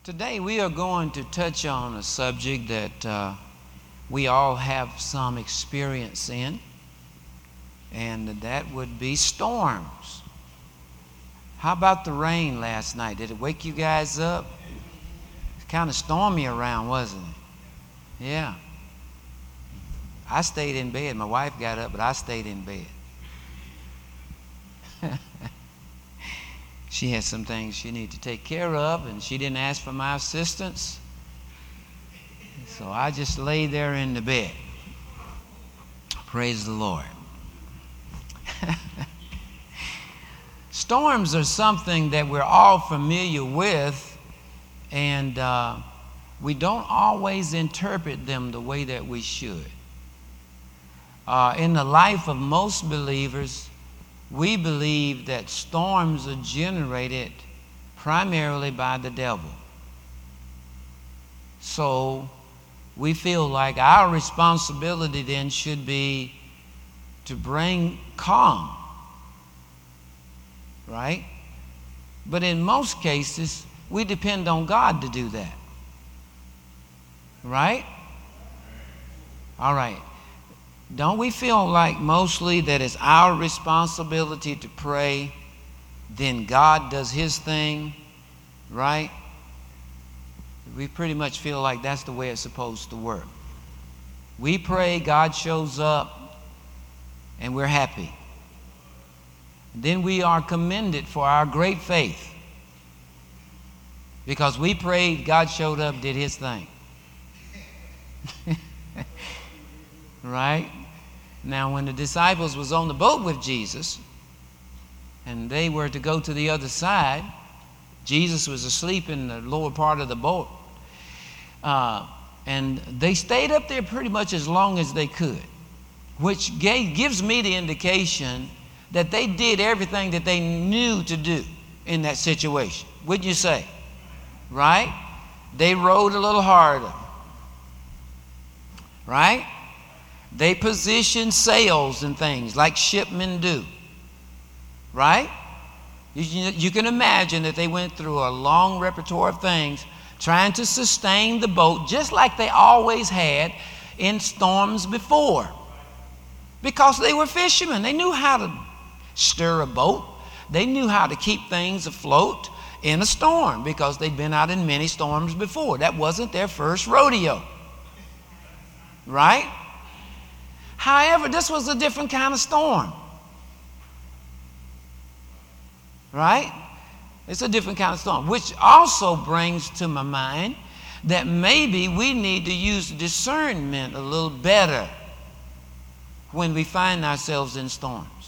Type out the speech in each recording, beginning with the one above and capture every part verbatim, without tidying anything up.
Today we are going to touch on a subject that uh, we all have some experience in, and that would be storms. How about the rain last night? Did it wake you guys up? It's kind of stormy around, wasn't it? Yeah. I stayed in bed. My wife got up, but I stayed in bed. She had some things she needed to take care of, and she didn't ask for my assistance. So I just lay there in the bed. Praise the Lord. Storms are something that we're all familiar with, and uh, we don't always interpret them the way that we should. Uh, in the life of most believers, we believe that storms are generated primarily by the devil. So we feel like our responsibility then should be to bring calm, right? But in most cases, we depend on God to do that, right? All right. Don't we feel like mostly that it's our responsibility to pray, then God does his thing, right? We pretty much feel like that's the way it's supposed to work. We pray, God shows up, and we're happy. Then we are commended for our great faith. Because we prayed, God showed up, did his thing. Right? Now, when the disciples was on the boat with Jesus, and they were to go to the other side, Jesus was asleep in the lower part of the boat. Uh, and they stayed up there pretty much as long as they could, which gave, gives me the indication that they did everything that they knew to do in that situation. Wouldn't you say? Right? They rowed a little harder. Right? They positioned sails and things like shipmen do. Right? You, you can imagine that they went through a long repertoire of things trying to sustain the boat just like they always had in storms before. Because they were fishermen. They knew how to stir a boat. They knew how to keep things afloat in a storm because they'd been out in many storms before. That wasn't their first rodeo. Right? However, this was a different kind of storm. Right? It's a different kind of storm, which also brings to my mind that maybe we need to use discernment a little better when we find ourselves in storms.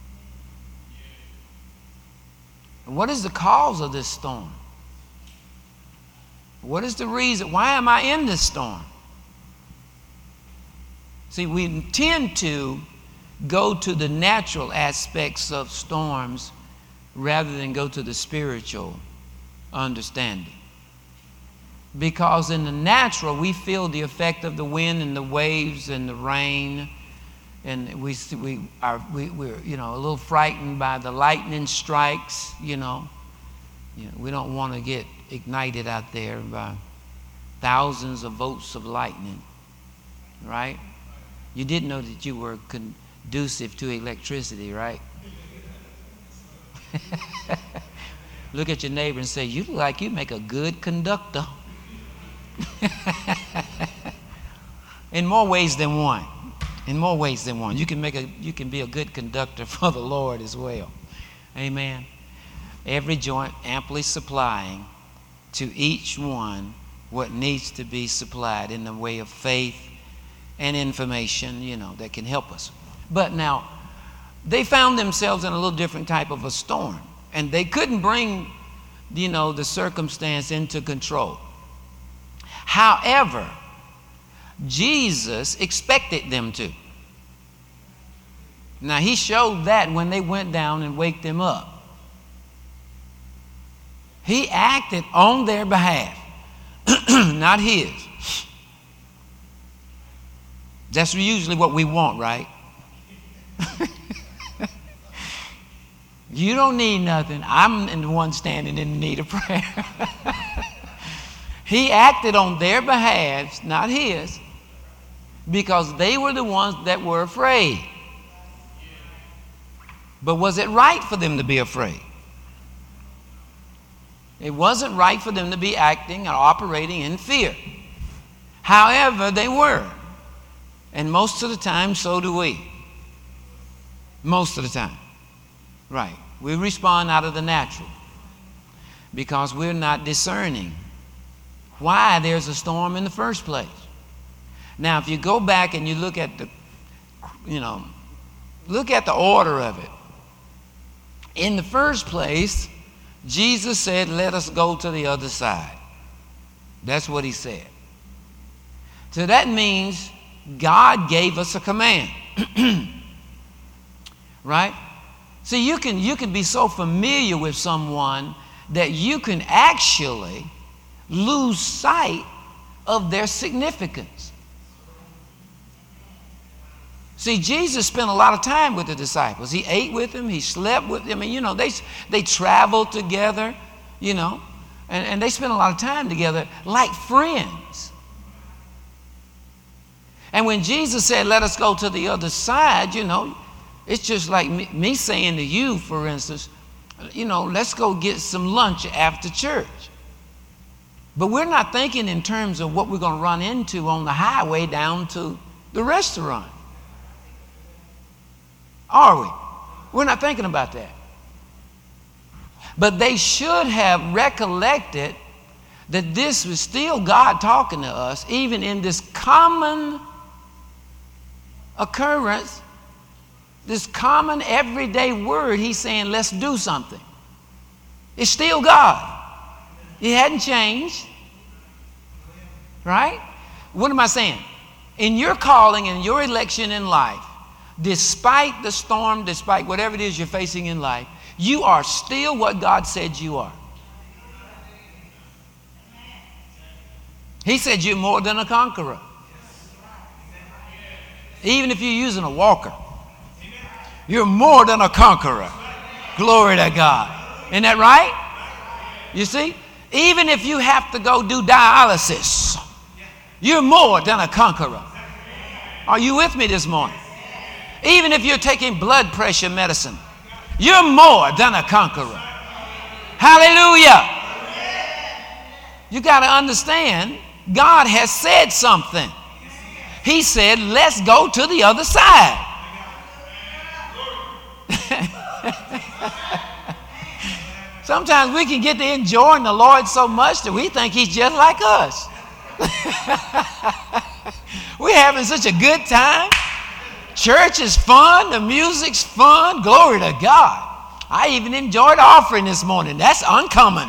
What is the cause of this storm? What is the reason? Why am I in this storm? See, we tend to go to the natural aspects of storms rather than go to the spiritual understanding. Because in the natural, we feel the effect of the wind and the waves and the rain, and we we are we, we're you know a little frightened by the lightning strikes. You know, you know we don't want to get ignited out there by thousands of volts of lightning, right? You didn't know that you were conducive to electricity, right? Look at your neighbor and say, you look like you make a good conductor. In more ways than one. In more ways than one. You can make a you can be a good conductor for the Lord as well. Amen. Every joint amply supplying to each one what needs to be supplied in the way of faith and information, you know, that can help us. But now, they found themselves in a little different type of a storm, and they couldn't bring, you know, the circumstance into control. However, Jesus expected them to. Now, he showed that when they went down and waked them up. He acted on their behalf, not his. That's usually what we want, right? You don't need nothing. I'm the one standing in need of prayer. He acted on their behalf, not his, because they were the ones that were afraid. But was it right for them to be afraid? It wasn't right for them to be acting or operating in fear. However, they were. And most of the time, so do we. Most of the time. Right. We respond out of the natural because we're not discerning why there's a storm in the first place. Now, if you go back and you look at the, you know, look at the order of it. In the first place, Jesus said, let us go to the other side. That's what he said. So that means God gave us a command. Right? See, you can, you can be so familiar with someone that you can actually lose sight of their significance. See, Jesus spent a lot of time with the disciples. He ate with them. He slept with them. I mean, you know, they, they traveled together, you know, and, and they spent a lot of time together like friends. And when Jesus said, let us go to the other side, you know, it's just like me, me saying to you, for instance, you know, let's go get some lunch after church. But we're not thinking in terms of what we're going to run into on the highway down to the restaurant. Are we? We're not thinking about that. But they should have recollected that this was still God talking to us, even in this common occurrence, this common everyday word. He's saying, let's do something. It's still God. He hadn't changed. Right? What am I saying? In your calling and your election in life, despite the storm, despite whatever it is you're facing in life, you are still what God said you are. He said you're more than a conqueror. Even if you're using a walker, you're more than a conqueror. Glory to God. Isn't that right? You see? Even if you have to go do dialysis, you're more than a conqueror. Are you with me this morning? Even if you're taking blood pressure medicine, you're more than a conqueror. Hallelujah. You got to understand, God has said something. He said, let's go to the other side. Sometimes we can get to enjoying the Lord so much that we think he's just like us. We're having such a good time. Church is fun. The music's fun. Glory to God. I even enjoyed offering this morning. That's uncommon.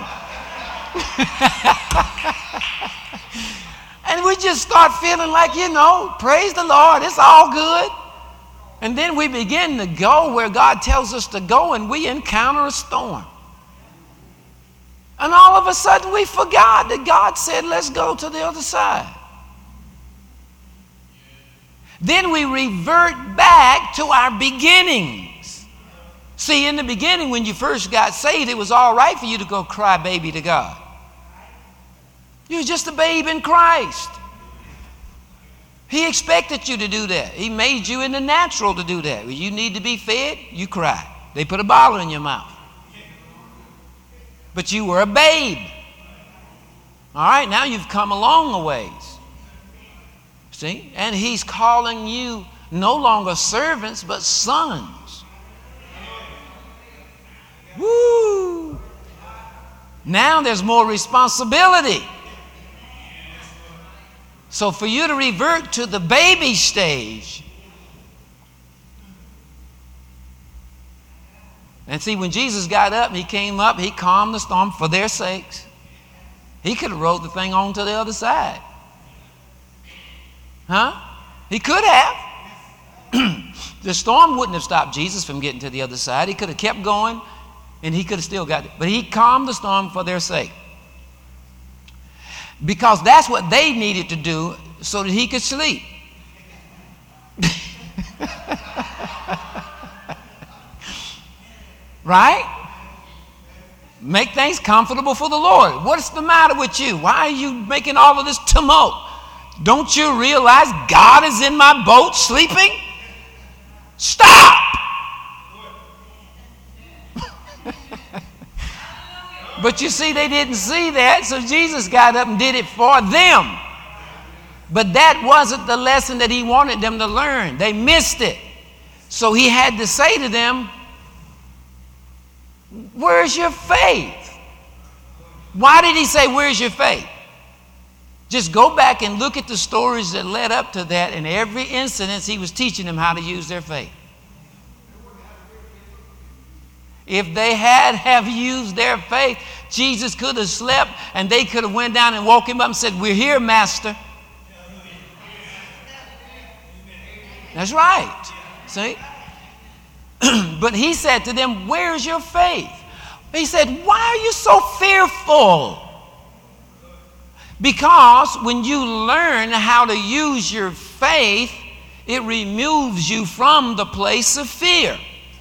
And we just start feeling like, you know, praise the Lord. It's all good. And then we begin to go where God tells us to go, and we encounter a storm. And all of a sudden we forgot that God said, let's go to the other side. Then we revert back to our beginnings. See, in the beginning, when you first got saved, it was all right for you to go cry baby to God. You were just a babe in Christ. He expected you to do that. He made you in the natural to do that. When you need to be fed, you cry. They put a bottle in your mouth. But you were a babe. All right, now you've come a long ways. See? And he's calling you no longer servants, but sons. Woo! Now there's more responsibility. So for you to revert to the baby stage. And see, when Jesus got up, he came up, he calmed the storm for their sakes. He could have rode the thing on to the other side. Huh? He could have. The storm wouldn't have stopped Jesus from getting to the other side. He could have kept going, and he could have still got it. But he calmed the storm for their sake. Because that's what they needed to do so that he could sleep. Right? Make things comfortable for the Lord. What's the matter with you? Why are you making all of this tumult? Don't you realize God is in my boat sleeping? Stop! But you see, they didn't see that, so Jesus got up and did it for them. But that wasn't the lesson that he wanted them to learn. They missed it. So he had to say to them, where's your faith? Why did he say, where's your faith? Just go back and look at the stories that led up to that. In every incident, he was teaching them how to use their faith. If they had have used their faith, Jesus could have slept and they could have went down and woke him up and said, we're here, Master. That's right. See? But he said to them, where's your faith? He said, why are you so fearful? Because when you learn how to use your faith, it removes you from the place of fear.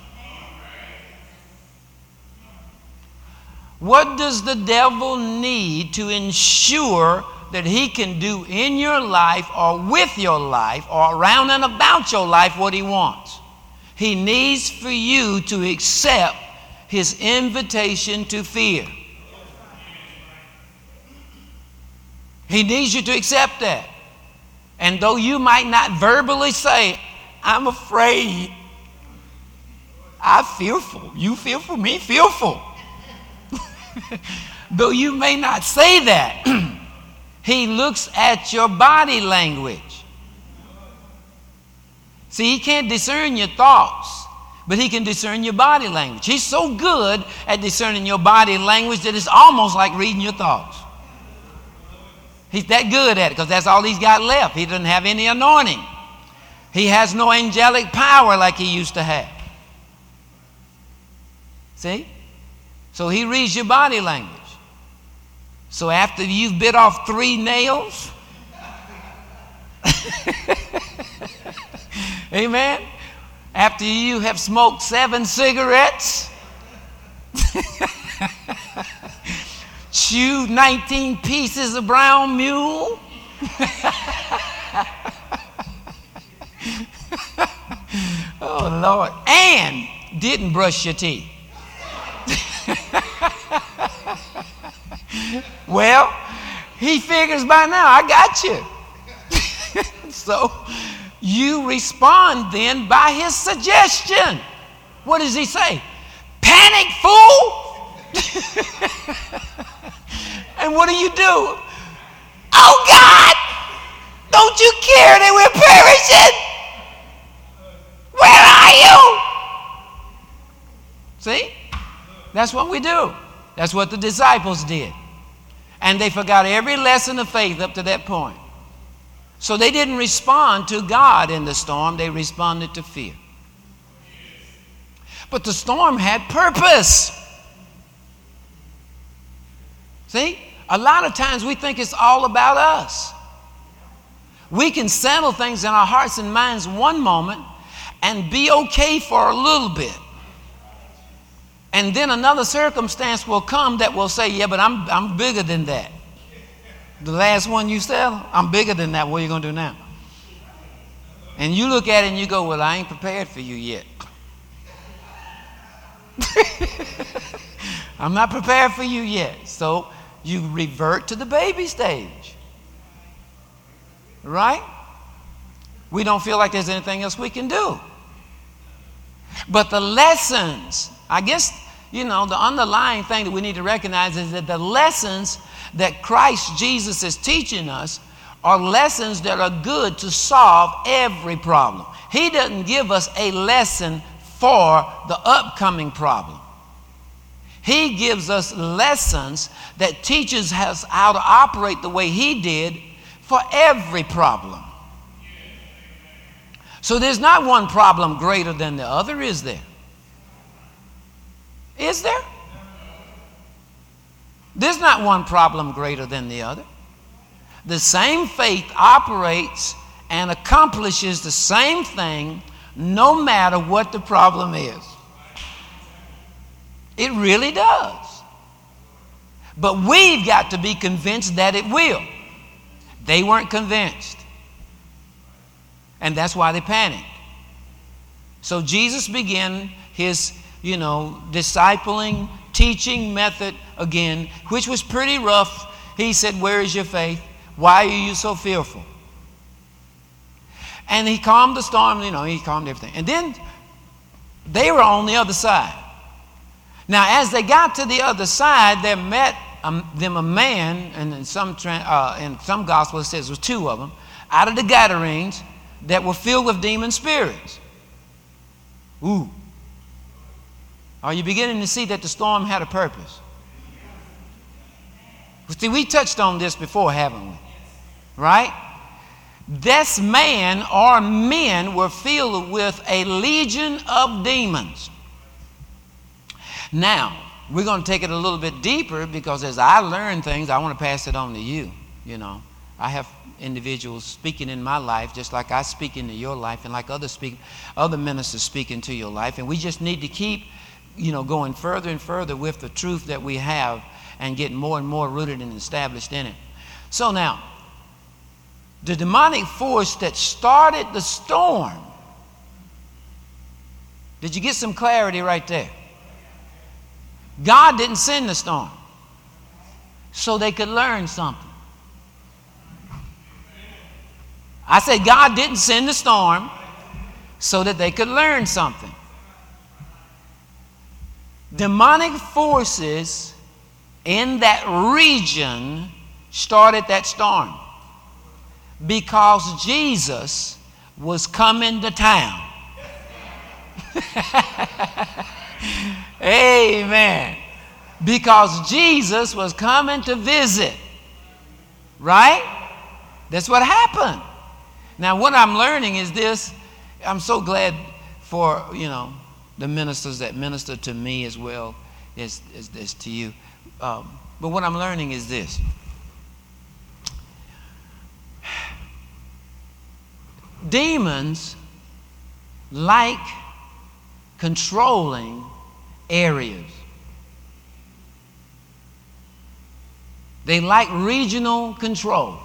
What does the devil need to ensure that he can do in your life or with your life or around and about your life what he wants? He needs for you to accept his invitation to fear. He needs you to accept that. And though you might not verbally say, I'm afraid, I'm fearful. You fearful? Me fearful. Though you may not say that, he looks at your body language. See, he can't discern your thoughts, but he can discern your body language. He's so good at discerning your body language that it's almost like reading your thoughts. He's that good at it because that's all he's got left. He doesn't have any anointing. He has no angelic power like he used to have. See? So he reads your body language. So after you've bit off three nails, amen, after you have smoked seven cigarettes, chewed nineteen pieces of brown mule, oh Lord, and didn't brush your teeth. Well, he figures by now, I got you. So you respond then by his suggestion. What does he say? Panic, fool! And what do you do? Oh God, don't you care that we're perishing? Where are you? See? That's what we do. That's what the disciples did. And they forgot every lesson of faith up to that point. So they didn't respond to God in the storm. They responded to fear. But the storm had purpose. See? A lot of times we think it's all about us. We can settle things in our hearts and minds one moment and be okay for a little bit. And then another circumstance will come that will say, yeah, but I'm, I'm bigger than that. The last one you sell, I'm bigger than that. What are you going to do now? And you look at it and you go, well, I ain't prepared for you yet. I'm not prepared for you yet. So you revert to the baby stage. Right? We don't feel like there's anything else we can do. But the lessons, I guess, you know, the underlying thing that we need to recognize is that the lessons that Christ Jesus is teaching us are lessons that are good to solve every problem. He doesn't give us a lesson for the upcoming problem. He gives us lessons that teaches us how to operate the way he did for every problem. So there's not one problem greater than the other, is there? Is there? There's not one problem greater than the other. The same faith operates and accomplishes the same thing no matter what the problem is. It really does. But we've got to be convinced that it will. They weren't convinced. And that's why they panicked. So Jesus began his, you know, discipling, teaching method again, which was pretty rough. He said, "Where is your faith? Why are you so fearful?" And he calmed the storm, you know, he calmed everything. And then they were on the other side. Now, as they got to the other side, there met um, them a man, and in some, uh, in some gospel it says there was two of them, out of the Gadarenes that were filled with demon spirits. Ooh. Are you beginning to see that the storm had a purpose? See, we touched on this before, haven't we? Right? This man or men were filled with a legion of demons. Now, we're going to take it a little bit deeper, because as I learn things, I want to pass it on to you. You know, I have individuals speaking in my life just like I speak into your life, and like other speak, other ministers speak into your life. And we just need to keep, you know, going further and further with the truth that we have and getting more and more rooted and established in it. So now, the demonic force that started the storm, did you get some clarity right there? God didn't send the storm so they could learn something. I said God didn't send the storm so that they could learn something. Demonic forces in that region started that storm because Jesus was coming to town. Amen. Because Jesus was coming to visit. Right? That's what happened. Now, what I'm learning is this. I'm so glad for, you know, the ministers that minister to me as well as, as, as to you. Um, but what I'm learning is this. Demons like controlling areas. They like regional control.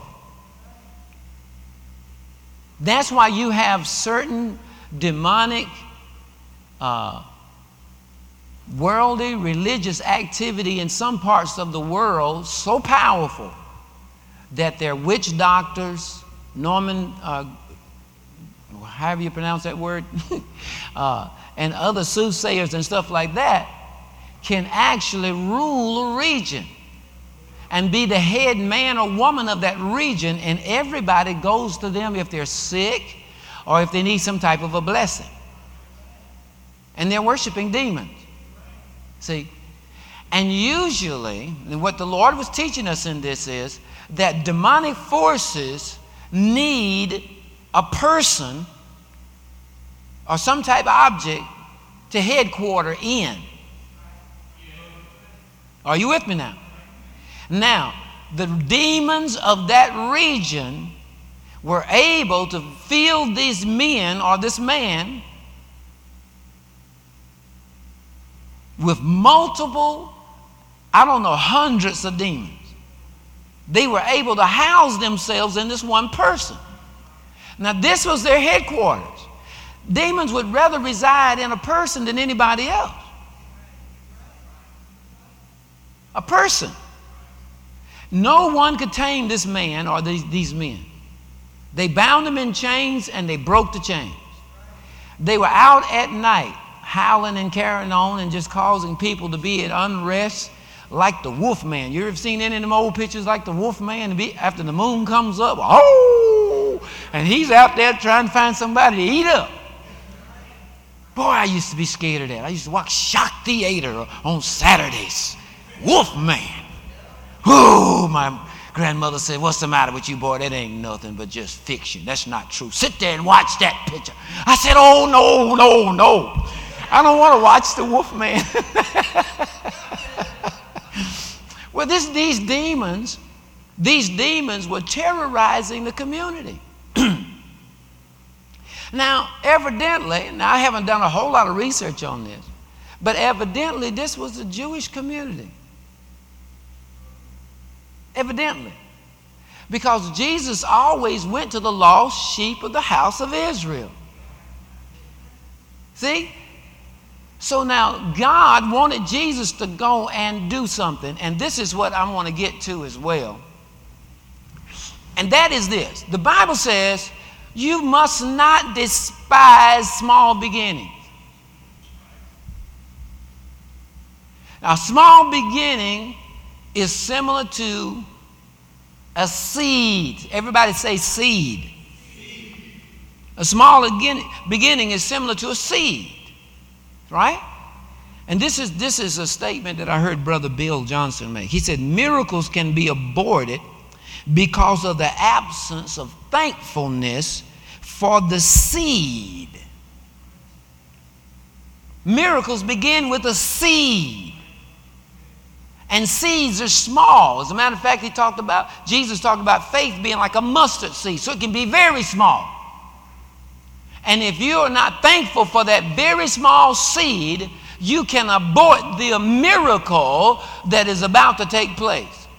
That's why you have certain demonic, uh, worldly, religious activity in some parts of the world so powerful that they're witch doctors, Norman, uh, however you pronounce that word, uh, and other soothsayers and stuff like that can actually rule a region and be the head man or woman of that region, and everybody goes to them if they're sick or if they need some type of a blessing. And they're worshiping demons. See? And usually, and what the Lord was teaching us in this is that demonic forces need a person or some type of object to headquarter in. Are you with me now? Now, the demons of that region were able to fill these men or this man with multiple, I don't know, hundreds of demons. They were able to house themselves in this one person. Now, this was their headquarters. Demons would rather reside in a person than anybody else. A person. No one could tame this man or these, these men. They bound them in chains and they broke the chains. They were out at night howling and carrying on and just causing people to be at unrest like the wolf man. You ever seen any of them old pictures like the wolf man? After the moon comes up, oh, and he's out there trying to find somebody to eat up. Boy, I used to be scared of that. I used to watch Shock Theater on Saturdays. Wolf man. Oh, my grandmother said, "What's the matter with you, boy? That ain't nothing but just fiction. That's not true. Sit there and watch that picture." I said, "Oh, no, no, no. I don't want to watch the wolf man." Well, this, these demons, these demons were terrorizing the community. Now, evidently, now I haven't done a whole lot of research on this, but evidently this was a Jewish community. evidently. Because Jesus always went to the lost sheep of the house of Israel. See? So now God wanted Jesus to go and do something. And this is what I want to get to as well. And that is this. The Bible says you must not despise small beginnings. Now, small beginning is similar to a seed. Everybody say seed. A small beginning is similar to a seed, right? And this is this is a statement that I heard Brother Bill Johnson make. He said, miracles can be aborted because of the absence of thankfulness for the seed. Miracles begin with a seed. And seeds are small. As a matter of fact, he talked about, Jesus talked about faith being like a mustard seed. So it can be very small. And if you are not thankful for that very small seed, you can abort the miracle that is about to take place.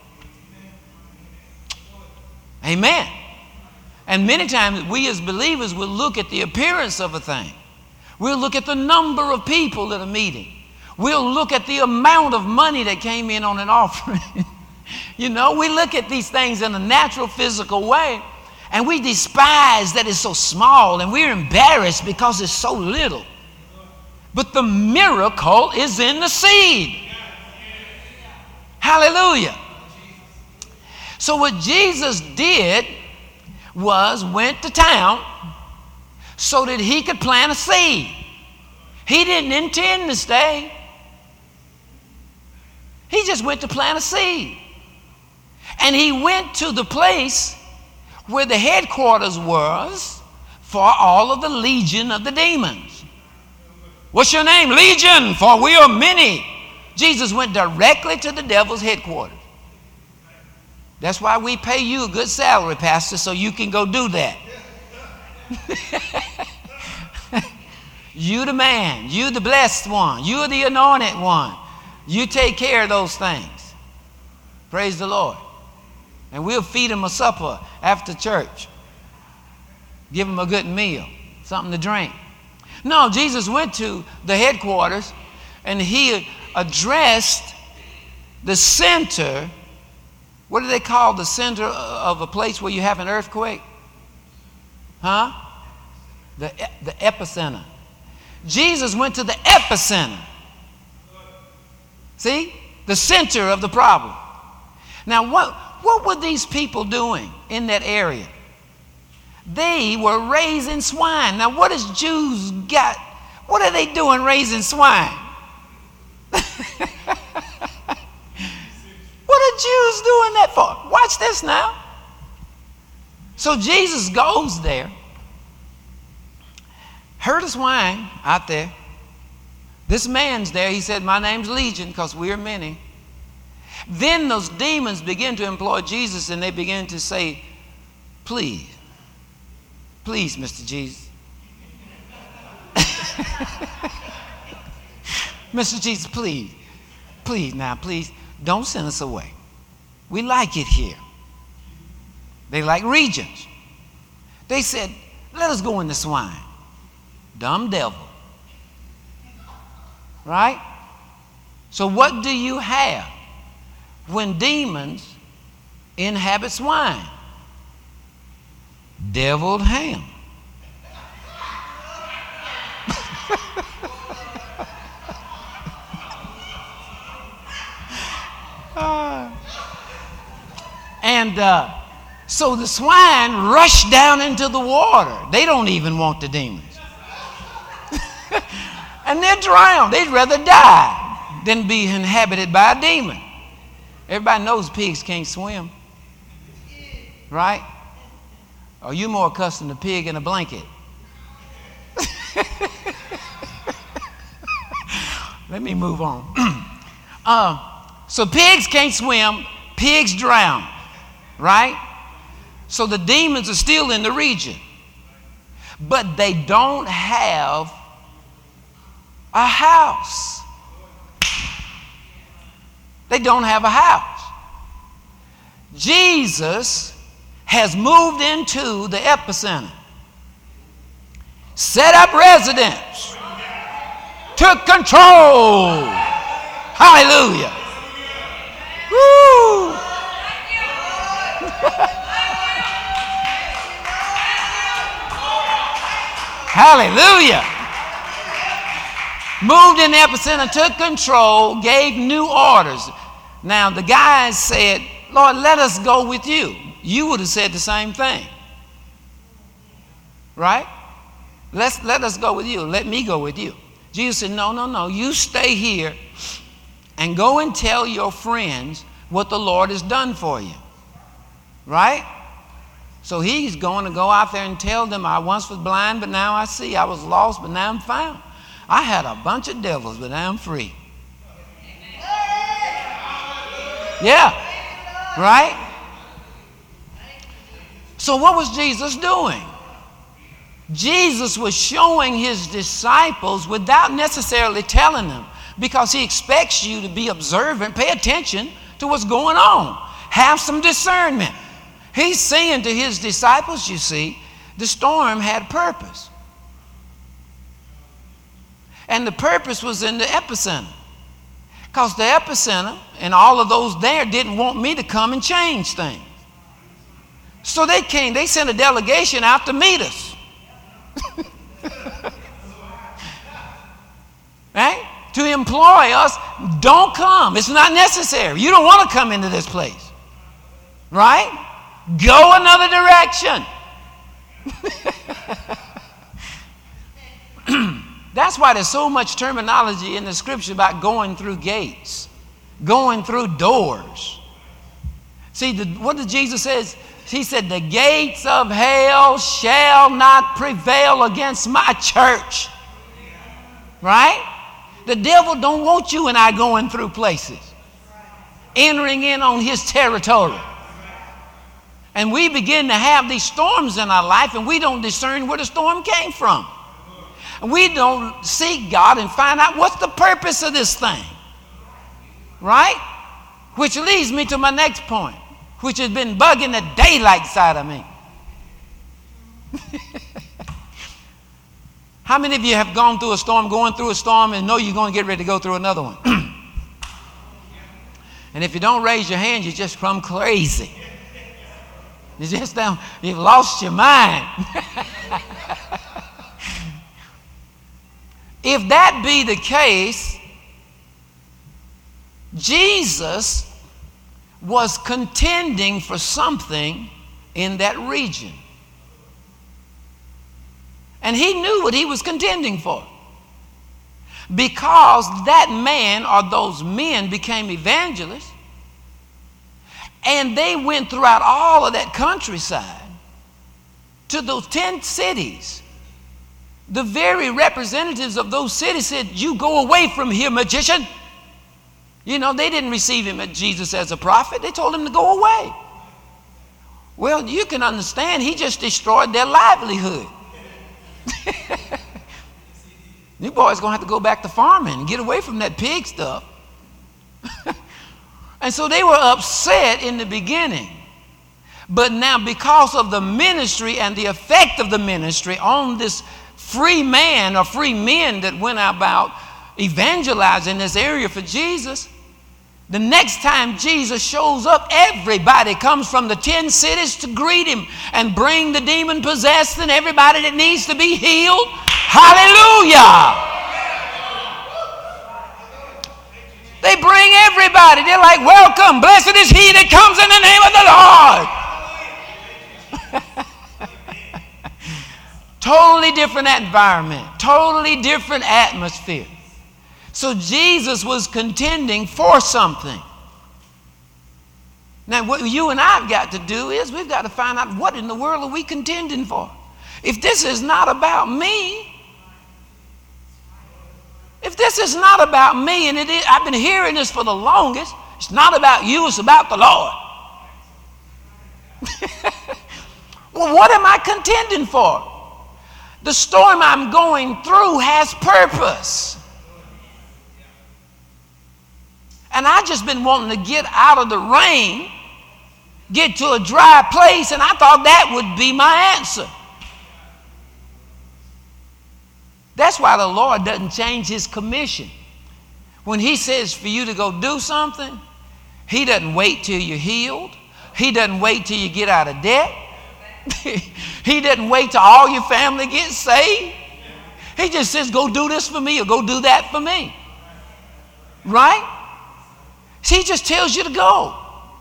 Amen. And many times we as believers will look at the appearance of a thing. We'll look at the number of people at a meeting. We'll look at the amount of money that came in on an offering. You know, we look at these things in a natural, physical way, and we despise that it's so small, and we're embarrassed because it's so little. But the miracle is in the seed. Hallelujah. So what Jesus did was went to town so that he could plant a seed. He didn't intend to stay. He just went to plant a seed. And he went to the place where the headquarters was for all of the legion of the demons. What's your name? Legion, for we are many. Jesus went directly to the devil's headquarters. That's why we pay you a good salary, Pastor, so you can go do that. You the man. You the blessed one. You the anointed one. You take care of those things. Praise the Lord. And we'll feed them a supper after church. Give them a good meal, something to drink. No, Jesus went to the headquarters and he addressed the center. What do they call the center of a place where you have an earthquake? Huh? The, the epicenter. Jesus went to the epicenter. See? The center of the problem. Now, what, what were these people doing in that area? They were raising swine. Now, what has Jews got? What are they doing raising swine? What are Jews doing that for? Watch this now. So Jesus goes there. Herd of swine out there. This man's there. He said, my name's Legion because we are many. Then those demons begin to employ Jesus and they begin to say, please, please, Mister Jesus. Mister Jesus, please, please now, please, don't send us away. We like it here. They like regions. They said, let us go in the swine. Dumb devil. Right? So what do you have when demons inhabit swine? Deviled ham. uh, and uh, so the swine rush down into the water. They don't even want the demons. And they're drowned. They'd rather die than be inhabited by a demon. Everybody knows pigs can't swim. Right? Are you more accustomed to pig in a blanket? Let me move on. uh, so pigs can't swim. Pigs drown. Right? So the demons are still in the region. But they don't have a house. They don't have a house. Jesus has moved into the epicenter, set up residence, took control. Hallelujah. Woo. Hallelujah. Moved in the epicenter, took control, gave new orders. Now the guys said, Lord, let us go with you. You would have said the same thing. Right? Let's, let us go with you. Let me go with you. Jesus said, no, no, no. You stay here and go and tell your friends what the Lord has done for you. Right? So he's going to go out there and tell them, I once was blind, but now I see. I was lost, but now I'm found. I had a bunch of devils, but now I'm free. Yeah. Right? So what was Jesus doing? Jesus was showing his disciples without necessarily telling them, because he expects you to be observant, pay attention to what's going on. Have some discernment. He's saying to his disciples, you see, the storm had purpose. And the purpose was in the epicenter. Because the epicenter and all of those there didn't want me to come and change things. So they came, they sent a delegation out to meet us. Right? To employ us, don't come. It's not necessary. You don't want to come into this place. Right? Go another direction. That's why there's so much terminology in the scripture about going through gates, going through doors. See, the, what did Jesus say? He said, the gates of hell shall not prevail against my church. Right? The devil don't want you and I going through places, entering in on his territory. And we begin to have these storms in our life, and we don't discern where the storm came from. And we don't seek God and find out what's the purpose of this thing. Right? Which leads me to my next point, which has been bugging the daylight side of me. How many of you have gone through a storm, going through a storm, and know you're going to get ready to go through another one? And if you don't raise your hand, you just come crazy. You just don't, you've lost your mind. If that be the case, Jesus was contending for something in that region. And he knew what he was contending for. Because that man or those men became evangelists, and they went throughout all of that countryside to those ten cities. The very representatives of those cities said, you go away from here, magician. You know, they didn't receive him as Jesus as a prophet. They told him to go away. Well, you can understand, he just destroyed their livelihood. You boys going to have to go back to farming and get away from that pig stuff. And so they were upset in the beginning. But now, because of the ministry and the effect of the ministry on this free man or free men that went about evangelizing this area for Jesus, the next time Jesus shows up, everybody comes from the ten cities to greet him and bring the demon possessed and everybody that needs to be healed. Hallelujah! They bring everybody. They're like, welcome, blessed is he that comes in the name of the Lord. Totally different environment, totally different atmosphere. So Jesus was contending for something. Now, what you and I have got to do is we've got to find out, what in the world are we contending for? If this is not about me, if this is not about me, and it is, I've been hearing this for the longest, it's not about you, it's about the Lord. Well, what am I contending for? The storm I'm going through has purpose. And I've just been wanting to get out of the rain get to a dry place, and I thought that would be my answer. That's why the Lord doesn't change his commission. When he says for you to go do something, he doesn't wait till you're healed. He doesn't wait till you get out of debt. He doesn't wait till all your family gets saved. He just says, go do this for me or go do that for me. Right? He just tells you to go.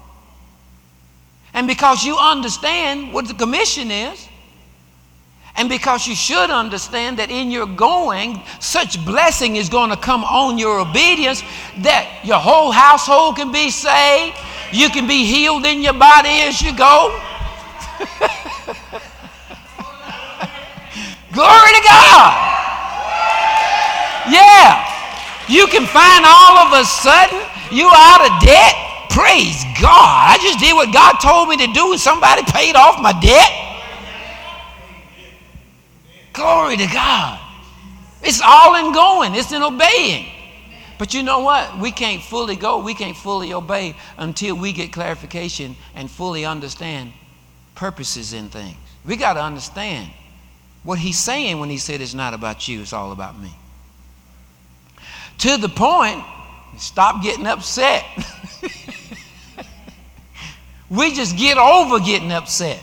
And because you understand what the commission is, and because you should understand that in your going, such blessing is going to come on your obedience that your whole household can be saved. You can be healed in your body as you go. Glory to God. Yeah. You can find all of a sudden you out of debt. Praise God. I just did what God told me to do and somebody paid off my debt. Glory to God. It's all in going. It's in obeying. But you know what? We can't fully go. We can't fully obey until we get clarification and fully understand purposes in things. We got to understand what he's saying when he said it's not about you, it's all about me. To the point, stop getting upset. We just get over getting upset.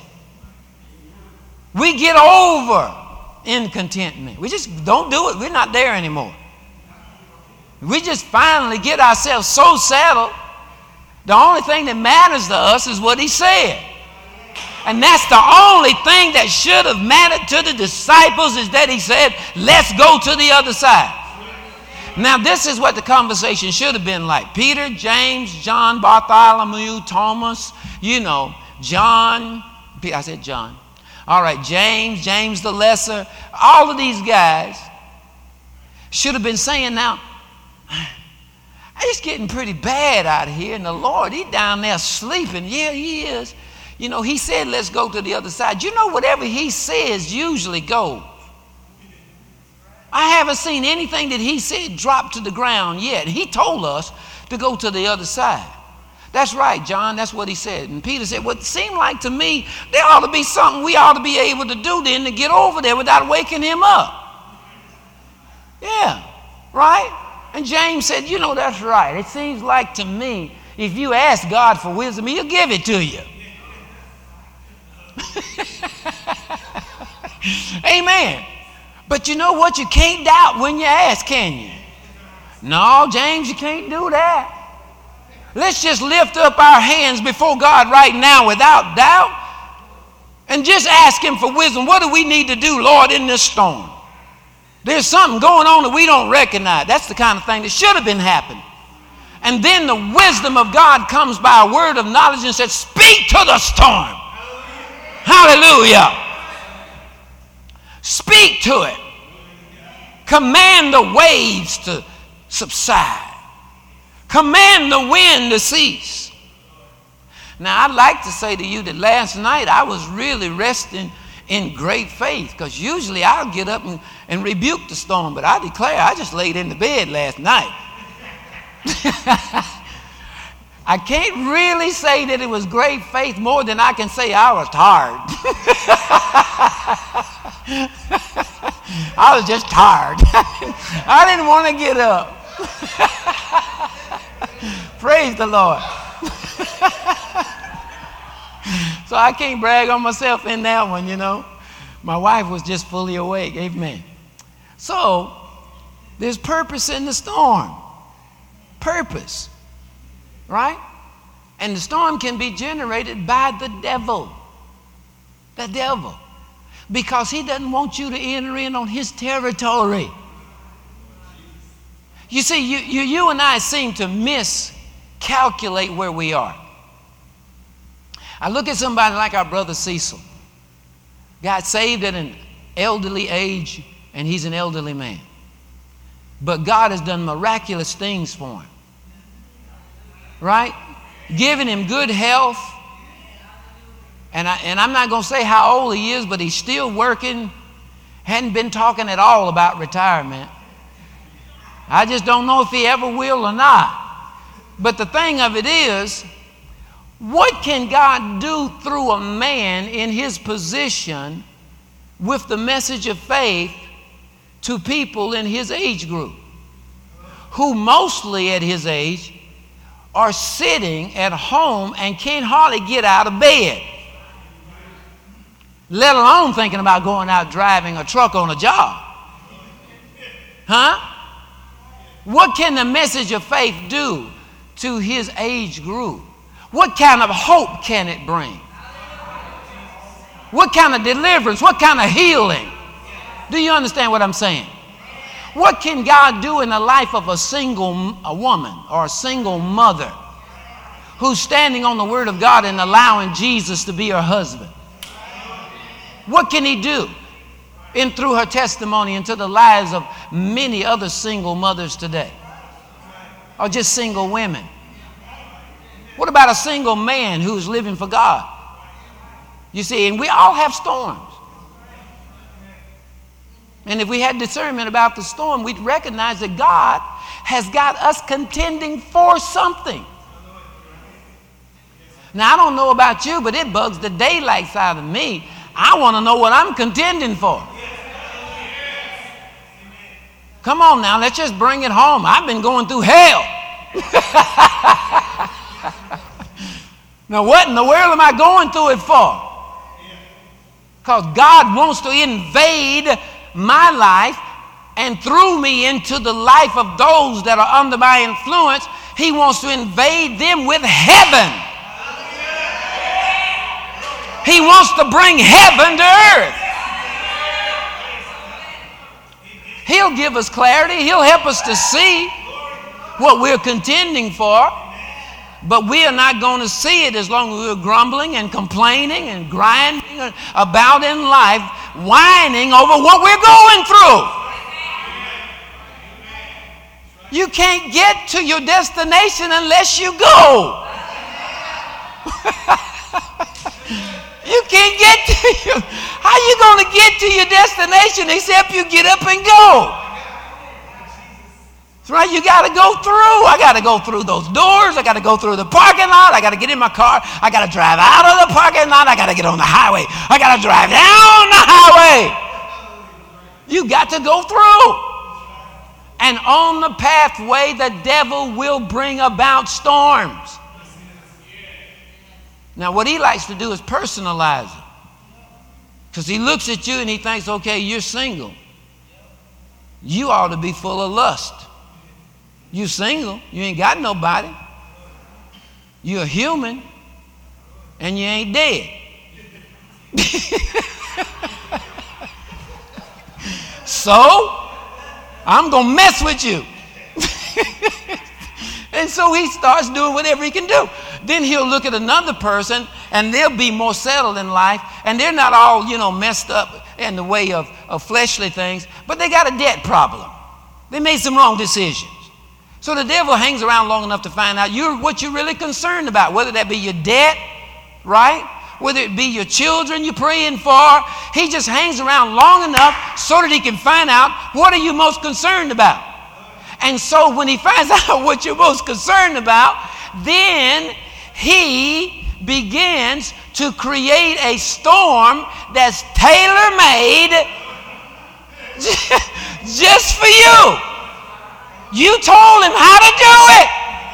We get over incontentment. We just don't do it. We're not there anymore. We just finally get ourselves so settled. The only thing that matters to us is what he said. And that's the only thing that should have mattered to the disciples, is that he said, let's go to the other side. Now, this is what the conversation should have been like. Peter, James, John, Bartholomew, Thomas, you know, John, I said John. All right, James, James the Lesser, all of these guys should have been saying, now, it's getting pretty bad out here, and the Lord, he's down there sleeping. Yeah, he is. You know, he said, let's go to the other side. You know, whatever he says usually goes. I haven't seen anything that he said drop to the ground yet. He told us to go to the other side. That's right, John. That's what he said. And Peter said, well, it seemed like to me there ought to be something we ought to be able to do then to get over there without waking him up. Yeah, right? And James said, you know, that's right. It seems like to me, if you ask God for wisdom, he'll give it to you. Amen. But you know what? You can't doubt when you ask, can you? No, James, you can't do that. Let's just lift up our hands before God right now without doubt and just ask him for wisdom. What do we need to do, Lord, in this storm? There's something going on that we don't recognize. That's the kind of thing that should have been happening. And then the wisdom of God comes by a word of knowledge and says, speak to the storm. Hallelujah. Speak to it. Command the waves to subside. Command the wind to cease. Now, I'd like to say to you that last night I was really resting in great faith, because usually I'll get up and, and rebuke the storm, but I declare I just laid in the bed last night. I can't really say that it was great faith more than I can say I was tired. I was just tired. I didn't want to get up. Praise the Lord. So I can't brag on myself in that one, you know. My wife was just fully awake. Amen. So there's purpose in the storm. Purpose. Right? And the storm can be generated by the devil. The devil. Because he doesn't want you to enter in on his territory. You see, you, you, you and I seem to miscalculate where we are. I look at somebody like our brother Cecil. Got saved at an elderly age, and he's an elderly man. But God has done miraculous things for him. Right? Giving him good health. And, I, and I'm not going to say how old he is, but he's still working. Hadn't been talking at all about retirement. I just don't know if he ever will or not. But the thing of it is, What can God do through a man in his position with the message of faith to people in his age group, who mostly at his age are sitting at home and can't hardly get out of bed, let alone thinking about going out driving a truck on a job? Huh? What can the message of faith do to his age group? What kind of hope can it bring? What kind of deliverance? What kind of healing? Do you understand what I'm saying? What can God do in the life of a single a woman or a single mother who's standing on the Word of God and allowing Jesus to be her husband? What can he do in through her testimony into the lives of many other single mothers today, or just single women? What about a single man who's living for God? You see, and we all have storms. And if we had discernment about the storm, we'd recognize that God has got us contending for something. Now, I don't know about you, but it bugs the daylights out of me. I want to know what I'm contending for. Come on now, let's just bring it home. I've been going through hell. Now, what in the world am I going through it for? Because God wants to invade my life and through me into the life of those that are under my influence. He wants to invade them with heaven. He wants to bring heaven to earth. He'll give us clarity. He'll help us to see what we're contending for. But we are not going to see it as long as we're grumbling and complaining and grinding about in life, whining over what we're going through. You can't get to your destination unless you go. You can't get to your, how you going to get to your destination except you get up and go? That's right, you got to go through. I got to go through those doors. I got to go through the parking lot. I got to get in my car. I got to drive out of the parking lot. I got to get on the highway. I got to drive down the highway. You got to go through. And on the pathway, the devil will bring about storms. Now, what he likes to do is personalize it. Because he looks at you and he thinks, okay, you're single. You ought to be full of lust. You single, you ain't got nobody. You're a human, and you ain't dead. So, I'm going to mess with you. And so he starts doing whatever he can do. Then he'll look at another person, and they'll be more settled in life, and they're not all, you know, messed up in the way of, of fleshly things, but they got a debt problem. They made some wrong decisions. So the devil hangs around long enough to find out you're, what you're really concerned about, whether that be your debt, right? Whether it be your children you're praying for. He just hangs around long enough so that he can find out what are you most concerned about. And so when he finds out what you're most concerned about, then he begins to create a storm that's tailor-made just for you. You told him how to do it.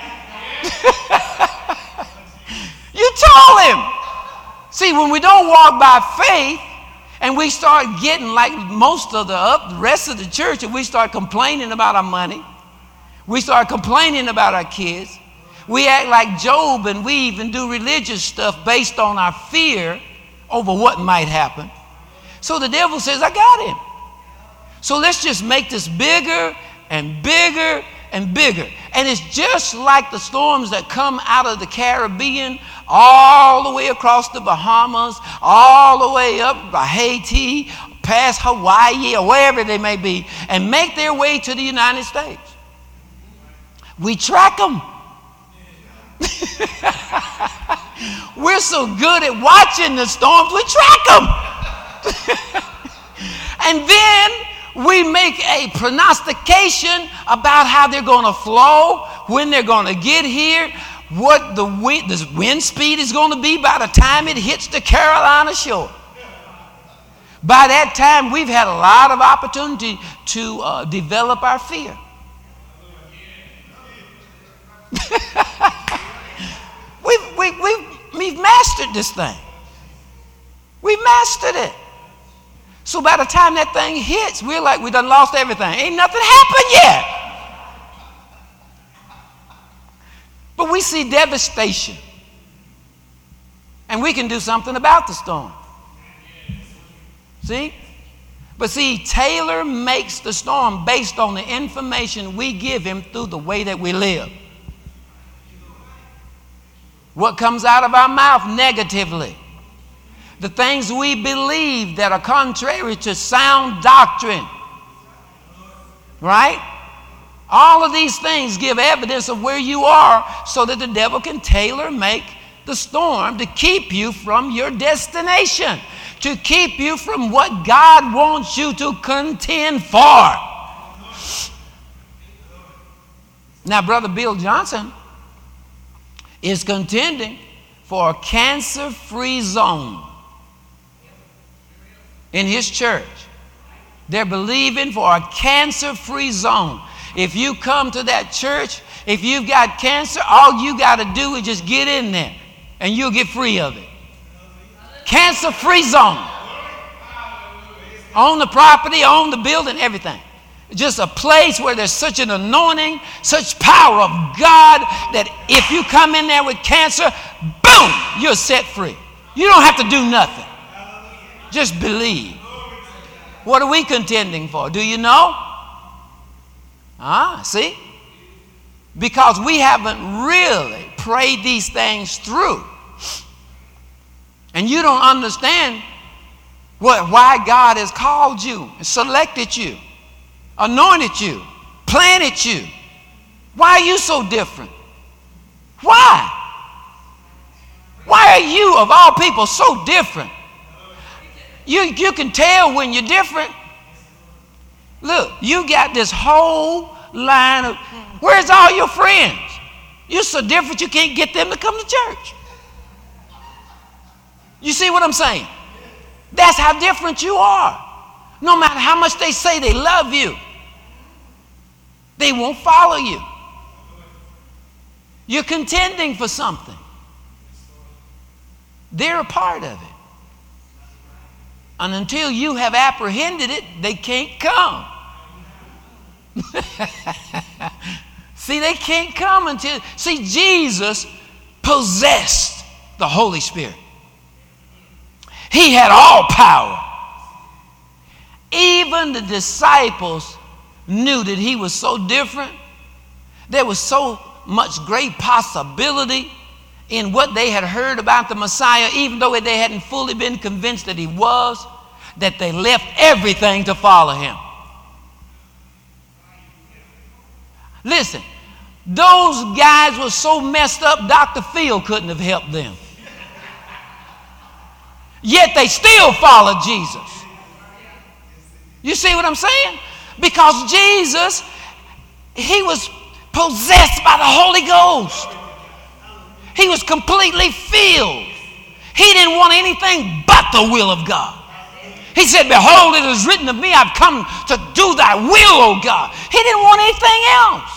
You told him. See, when we don't walk by faith and we start getting like most of the rest of the church, and we start complaining about our money, we start complaining about our kids, we act like Job, and we even do religious stuff based on our fear over what might happen. So the devil says, I got him. So let's just make this bigger and bigger and bigger. And it's just like the storms that come out of the Caribbean, all the way across the Bahamas, all the way up by Haiti, past Hawaii, or wherever they may be, and make their way to the United States. We track them. We're so good at watching the storms, we track them. And then we make a prognostication about how they're going to flow, when they're going to get here, what the wind, the wind speed is going to be by the time it hits the Carolina shore. By that time, we've had a lot of opportunity to uh, develop our fear. we've, we, we've, we've mastered this thing. We've mastered it. So by the time that thing hits, we're like, we done lost everything. Ain't nothing happened yet. But we see devastation. And we can do something about the storm. See? But see, Taylor makes the storm based on the information we give him through the way that we live. What comes out of our mouth negatively. The things we believe that are contrary to sound doctrine. Right? All of these things give evidence of where you are so that the devil can tailor make the storm to keep you from your destination, to keep you from what God wants you to contend for. Now, Brother Bill Johnson is contending for a cancer-free zone in his church. They're believing for a cancer-free zone. If you come to that church, if you've got cancer, all you got to do is just get in there and you'll get free of it. Cancer-free zone. On the property, on the building, everything. Just a place where there's such an anointing, such power of God that if you come in there with cancer, boom, you're set free. You don't have to do nothing. Just believe. What are we contending for? Do you know? Ah, see? Because we haven't really prayed these things through. And you don't understand what, why God has called you, selected you, anointed you, planted you. Why are you so different? Why? Why are you, of all people, so different? You, you can tell when you're different. Look, you got this whole line of, where's all your friends? You're so different you can't get them to come to church. You see what I'm saying? That's how different you are. No matter how much they say they love you, they won't follow you. You're contending for something. They're a part of it. And until you have apprehended it, they can't come. See, they can't come until... See, Jesus possessed the Holy Spirit. He had all power. Even the disciples knew that he was so different. There was so much great possibility in what they had heard about the Messiah, even though they hadn't fully been convinced that he was, that they left everything to follow him. Listen, those guys were so messed up, Doctor Phil couldn't have helped them. Yet they still followed Jesus. You see what I'm saying? Because Jesus, he was possessed by the Holy Ghost. He was completely filled. He didn't want anything but the will of God. He said, behold, it is written of me, I've come to do thy will, O God. He didn't want anything else.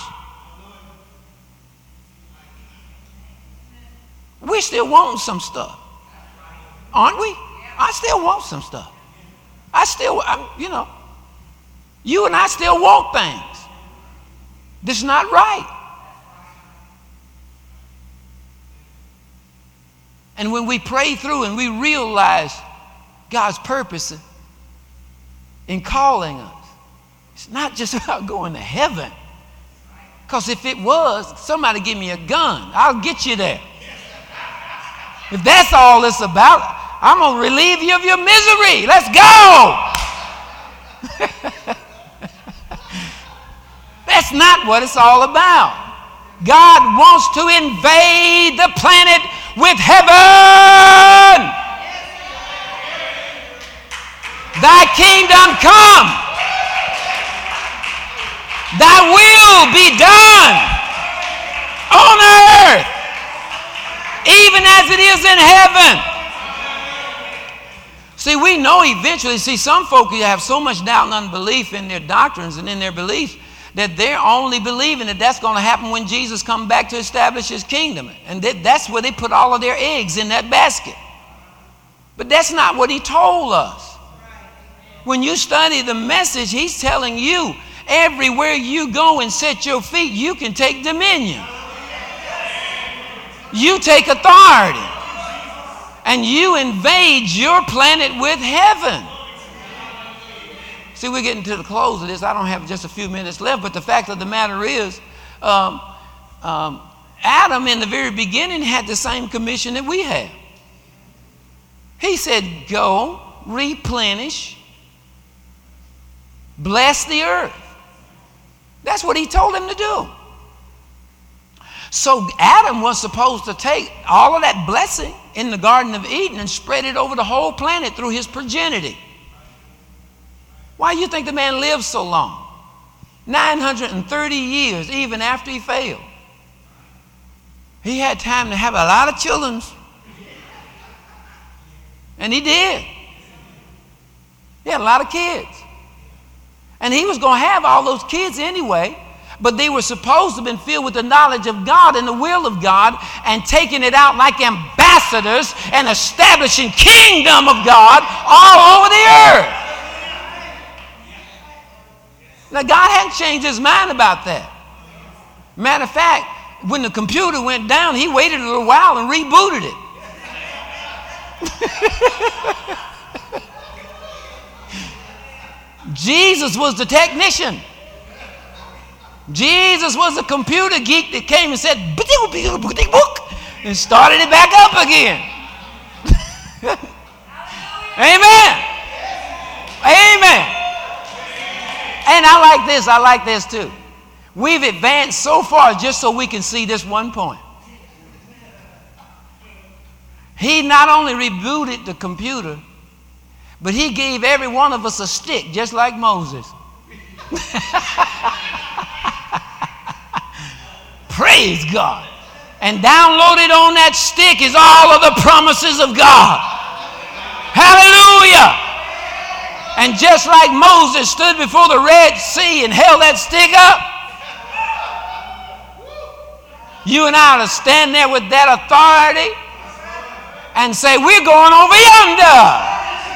We're still wanting some stuff. Aren't we? I still want some stuff. I still, I, you know, you and I still want things. This is not right. And when we pray through and we realize God's purpose in calling us, it's not just about going to heaven. Because if it was, somebody give me a gun. I'll get you there. If that's all it's about, I'm going to relieve you of your misery. Let's go. That's not what it's all about. God wants to invade the planet with heaven. Thy kingdom come. Thy will be done on earth even as it is in heaven. See, we know eventually, see, some folk have so much doubt and unbelief in their doctrines and in their beliefs that they're only believing that that's going to happen when Jesus comes back to establish his kingdom. And that, that's where they put all of their eggs in that basket. But that's not what he told us. When you study the message, he's telling you, everywhere you go and set your feet, you can take dominion. You take authority. And you invade your planet with heaven. See, we're getting to the close of this. I don't have just a few minutes left, but the fact of the matter is, um, um, Adam in the very beginning had the same commission that we have. He said, go, replenish, bless the earth. That's what he told him to do. So Adam was supposed to take all of that blessing in the Garden of Eden and spread it over the whole planet through his progeny. Why do you think the man lived so long? nine hundred thirty years, even after he failed. He had time to have a lot of children. And he did. He had a lot of kids. And he was going to have all those kids anyway, but they were supposed to have been filled with the knowledge of God and the will of God and taking it out like ambassadors and establishing kingdom of God all over the earth. Now, God hadn't changed his mind about that. Matter of fact, when the computer went down, he waited a little while and rebooted it. Jesus was the technician. Jesus was the computer geek that came and said, and started it back up again. Amen. Amen. And I like this. I like this too. We've advanced so far just so we can see this one point. He not only rebooted the computer, but he gave every one of us a stick, just like Moses. Praise God. And downloaded on that stick is all of the promises of God. Hallelujah. And just like Moses stood before the Red Sea and held that stick up, you and I ought to stand there with that authority and say, we're going over yonder.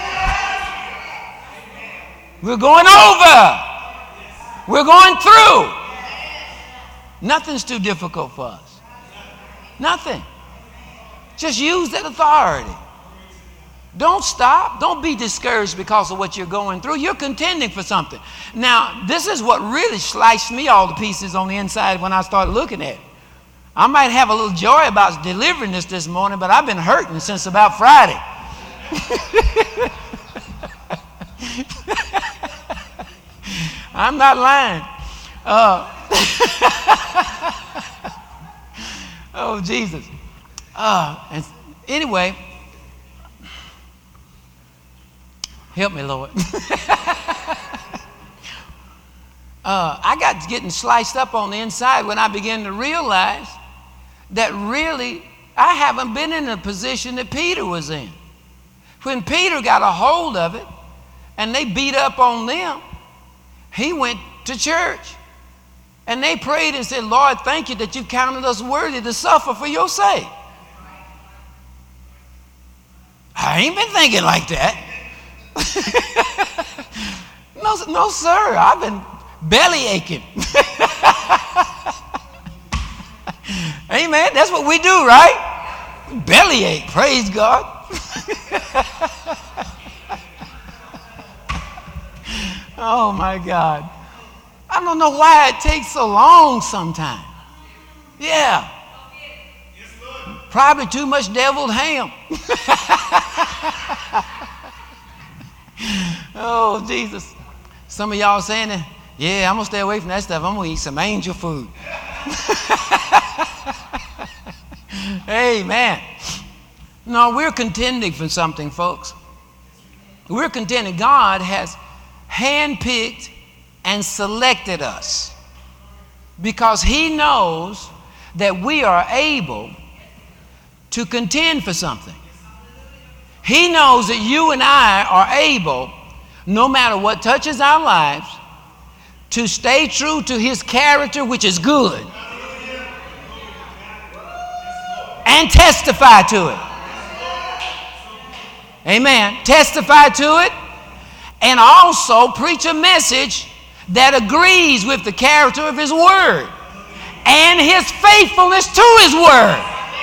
We're going over. We're going through. Nothing's too difficult for us. Nothing. Just use that authority. Don't stop. Don't be discouraged because of what you're going through. You're contending for something. Now, this is what really sliced me all to pieces on the inside when I started looking at it. I might have a little joy about delivering this this morning, but I've been hurting since about Friday. I'm not lying. Uh, oh, Jesus. Uh, and anyway, help me, Lord. uh, I got getting sliced up on the inside when I began to realize that really I haven't been in the position that Peter was in. When Peter got a hold of it and they beat up on them, he went to church and they prayed and said, Lord, thank you that you counted us worthy to suffer for your sake. I ain't been thinking like that. no, no, sir. I've been belly aching. Amen. That's what we do, right? Belly ache. Praise God. Oh, my God. I don't know why it takes so long sometimes. Yeah. Probably too much deviled ham. Oh, Jesus. Some of y'all saying that, yeah, I'm going to stay away from that stuff. I'm going to eat some angel food. Amen. No, we're contending for something, folks. We're contending. God has handpicked and selected us because he knows that we are able to contend for something. He knows that you and I are able, no matter what touches our lives, to stay true to his character, which is good, and testify to it. Amen. Testify to it, and also preach a message that agrees with the character of his word and his faithfulness to his word.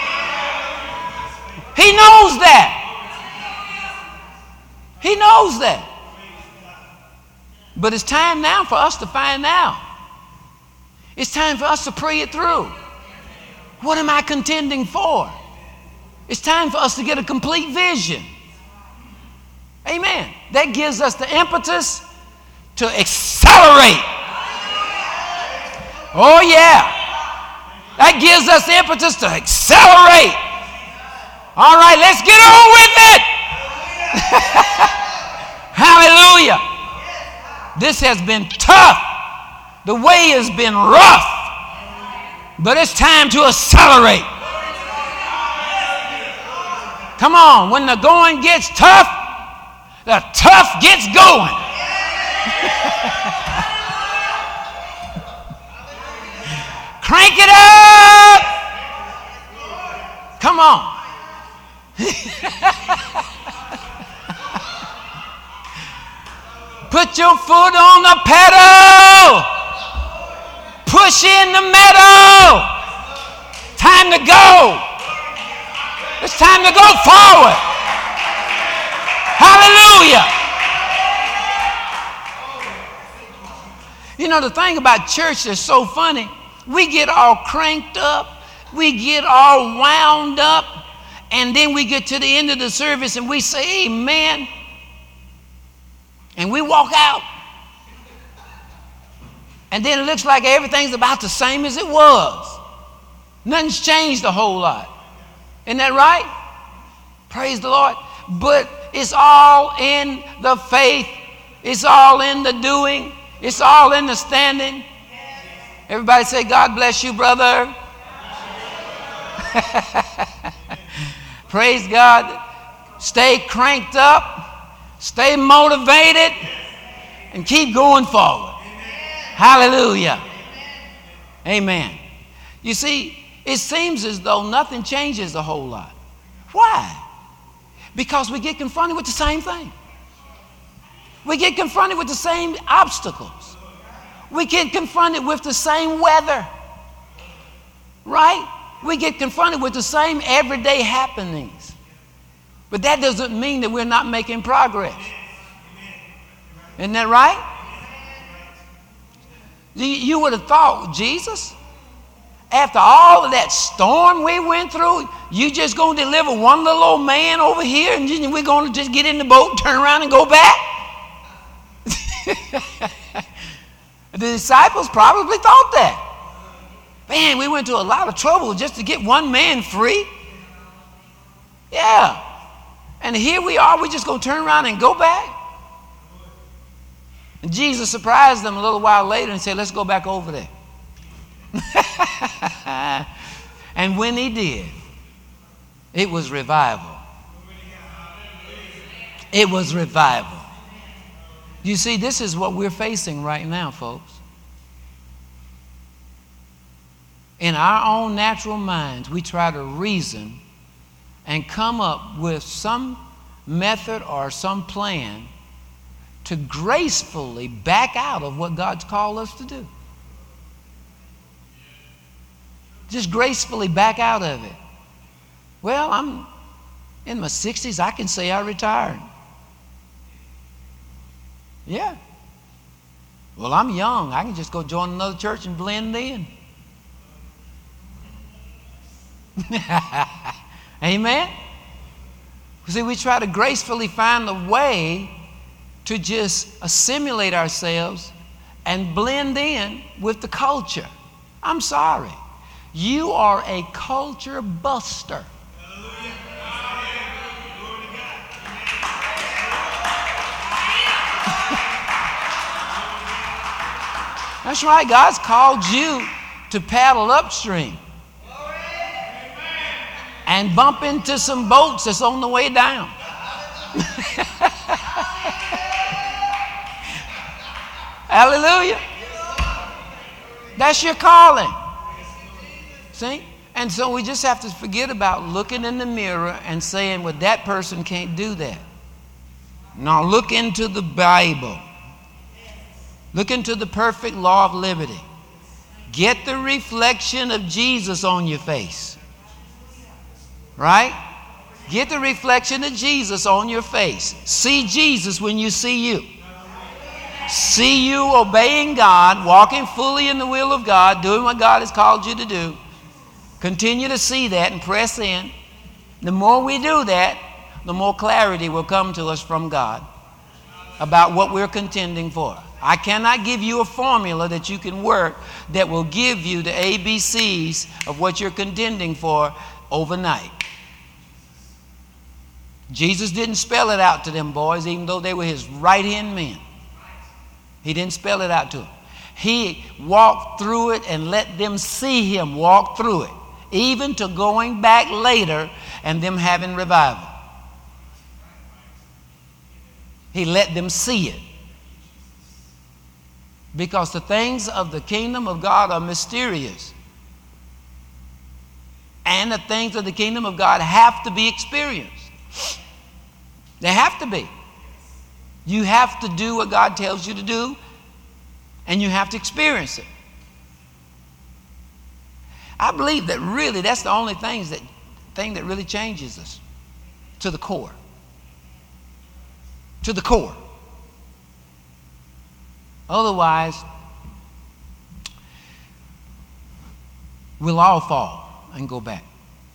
He knows that. He knows that. But it's time now for us to find out. It's time for us to pray it through. What am I contending for? It's time for us to get a complete vision. Amen. That gives us the impetus to accelerate. Oh yeah. That gives us the impetus to accelerate. All right, let's get on with it. Hallelujah. This has been tough. The way has been rough. But it's time to accelerate. Come on, when the going gets tough, the tough gets going. Crank it up. Come on. Put your foot on the pedal. Push in the metal. Time to go. It's time to go forward. Hallelujah. You know, the thing about church that's so funny, we get all cranked up, we get all wound up, and then we get to the end of the service and we say, amen. And we walk out. And then it looks like everything's about the same as it was. Nothing's changed a whole lot. Isn't that right? Praise the Lord. But it's all in the faith. It's all in the doing. It's all in the standing. Everybody say, God bless you, brother. Praise God. Stay cranked up. Stay motivated. And keep going forward. Hallelujah. Amen. You see, it seems as though nothing changes a whole lot. Why? Because we get confronted with the same thing. We get confronted with the same obstacles. We get confronted with the same weather. Right? We get confronted with the same everyday happenings. But that doesn't mean that we're not making progress. Isn't that right? You would have thought, Jesus, after all of that storm we went through, you just going to deliver one little old man over here and we're going to just get in the boat, turn around and go back? The disciples probably thought that. Man, we went to a lot of trouble just to get one man free. Yeah. And here we are, we're just going to turn around and go back? And Jesus surprised them a little while later and said, let's go back over there. And when he did, it was revival. It was revival. You see, this is what we're facing right now, folks. In our own natural minds, we try to reason and come up with some method or some plan to gracefully back out of what God's called us to do. Just gracefully back out of it. Well, I'm in my sixties. I can say I retired. Yeah. Well, I'm young. I can just go join another church and blend in. Amen? See, we try to gracefully find a way to just assimilate ourselves and blend in with the culture. I'm sorry. You are a culture buster. That's right. God's called you to paddle upstream and bump into some boats that's on the way down. Hallelujah. That's your calling. See? And so we just have to forget about looking in the mirror and saying, well, that person can't do that. Now look into the Bible. Look into the perfect law of liberty. Get the reflection of Jesus on your face. Right? Get the reflection of Jesus on your face. See Jesus when you see you. See you obeying God, walking fully in the will of God, doing what God has called you to do. Continue to see that and press in. The more we do that, the more clarity will come to us from God about what we're contending for. I cannot give you a formula that you can work that will give you the A B Cs of what you're contending for overnight. Jesus didn't spell it out to them boys, even though they were his right-hand men. He didn't spell it out to them. He walked through it and let them see him walk through it, even to going back later and them having revival. He let them see it. Because the things of the kingdom of God are mysterious. And the things of the kingdom of God have to be experienced. They have to be. You have to do what God tells you to do, and you have to experience it. I believe that really that's the only things that, thing that really changes us to the core. To the core. Otherwise, we'll all fall and go back.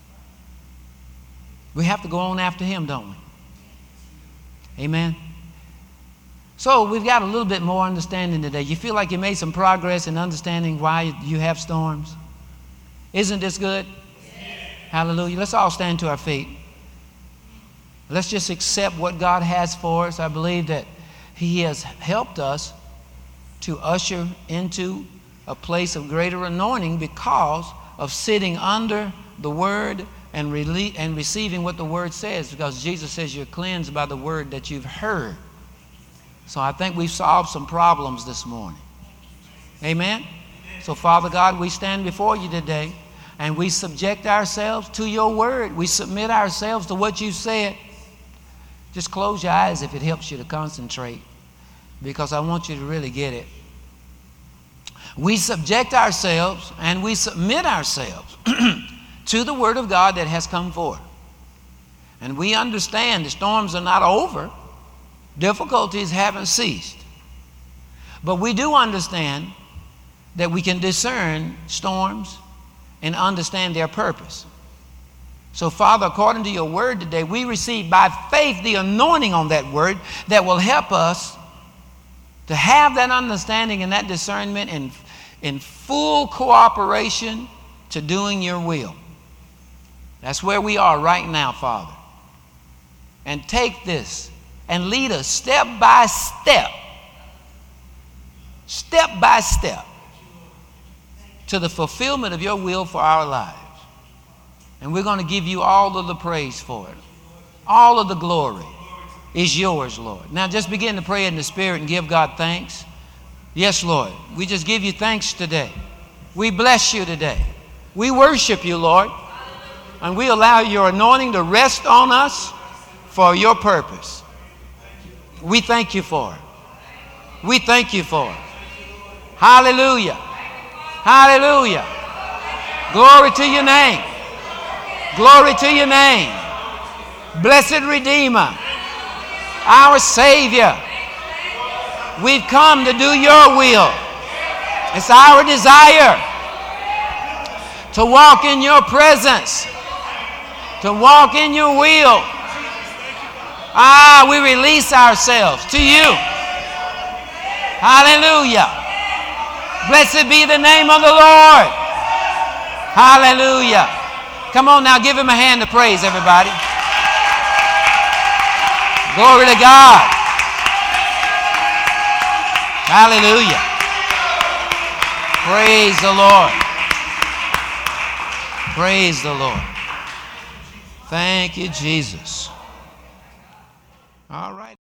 We have to go on after him, don't we? Amen. So we've got a little bit more understanding today. You feel like you made some progress in understanding why you have storms? Isn't this good? Yes. Hallelujah. Let's all stand to our feet. Let's just accept what God has for us. I believe that he has helped us to usher into a place of greater anointing because of sitting under the word and, rele- and receiving what the word says, because Jesus says you're cleansed by the word that you've heard. So I think we've solved some problems this morning. Amen? So Father God, we stand before you today and we subject ourselves to your word. We submit ourselves to what you said. Just close your eyes if it helps you to concentrate, because I want you to really get it. We subject ourselves and we submit ourselves to the word of God that has come forth. And we understand the storms are not over. Difficulties haven't ceased. But we do understand that we can discern storms and understand their purpose. So, Father, according to your word today, we receive by faith the anointing on that word that will help us to have that understanding and that discernment in, in full cooperation to doing your will. That's where we are right now, Father. And take this and lead us step by step, step by step, to the fulfillment of your will for our lives. And we're going to give you all of the praise for it. All of the glory is yours, Lord. Now just begin to pray in the Spirit and give God thanks. Yes, Lord. We just give you thanks today. We bless you today. We worship you, Lord. And we allow your anointing to rest on us for your purpose. We thank you for it. We thank you for it. Hallelujah. Hallelujah. Glory to your name. Glory to your name. Blessed Redeemer, our Savior. We've come to do your will. It's our desire to walk in your presence, to walk in your will. Ah, we release ourselves to you. Hallelujah. Blessed be the name of the Lord. Hallelujah. Come on now, give him a hand of praise, everybody. Glory to God. Hallelujah. Praise the Lord. Praise the Lord. Thank you, Jesus. All right.